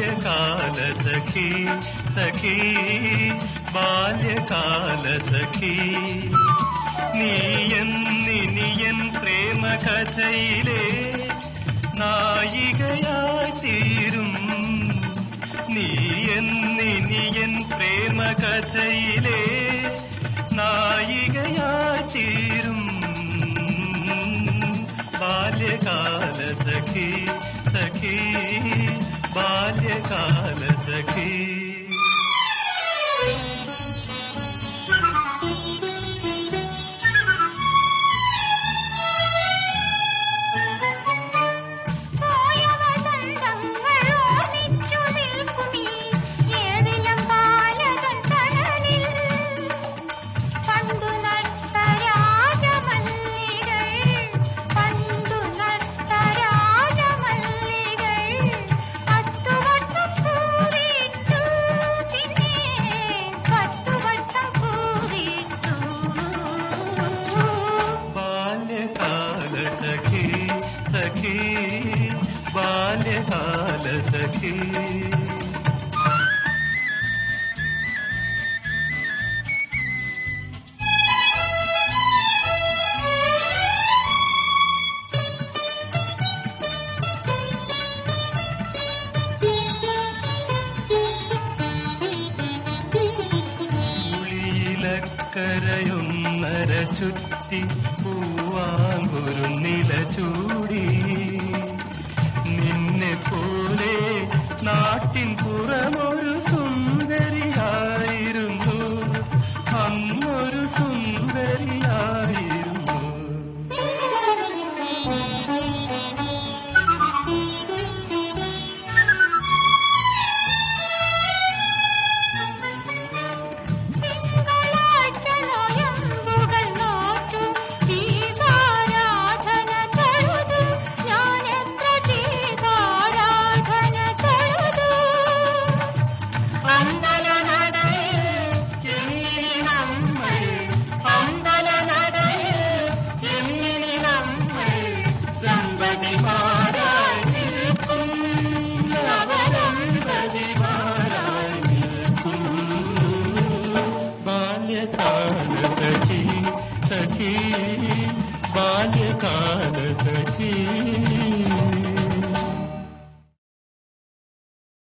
ബാല്യകാല സഖി സഖി ബാല്യകാല സഖി നീയൻ പ്രേമ കഥയിലെ നായികയായി തീരും നീയൻ പ്രേമ കഥയിലെ നായികയായി തീരും ബാല്യകാല സഖി സഖി ബാല്യകാല സഖി सखी बाल्यकाल सखी കരയുന്നര ചുറ്റി പൂവാങ്കുരു നില ചൂടി നിന്നെ പോലെ നാട്ടിൻ പുറമൊരു സുന്ദരിയായിരുന്നു അന്നൊരു സുന്ദരിയായിരുന്നു सखी बाल्यकाल सखी